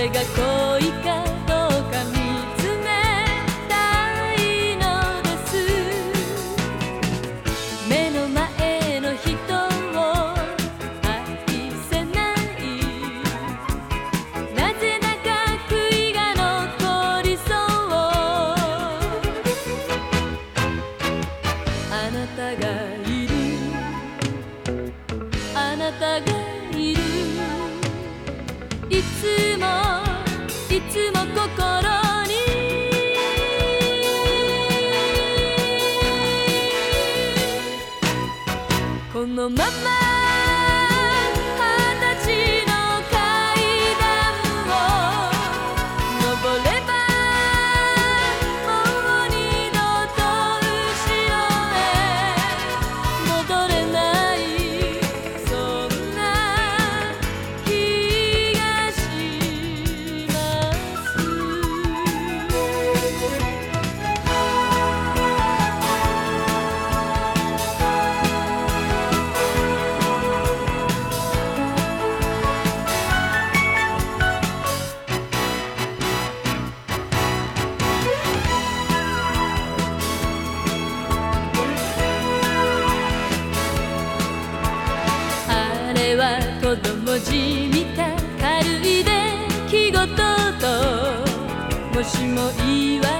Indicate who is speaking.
Speaker 1: が恋かどうか見つめたいのです。目の前の人を愛せない、なぜだか悔いが残りそう。あなたがいる、あなたがいる、いつもいつも心に。このまま20歳の階段を登ればもう二度と後ろへ戻れない、そんな気がします。あれは子供じみた軽い出来事と、もしも言い訳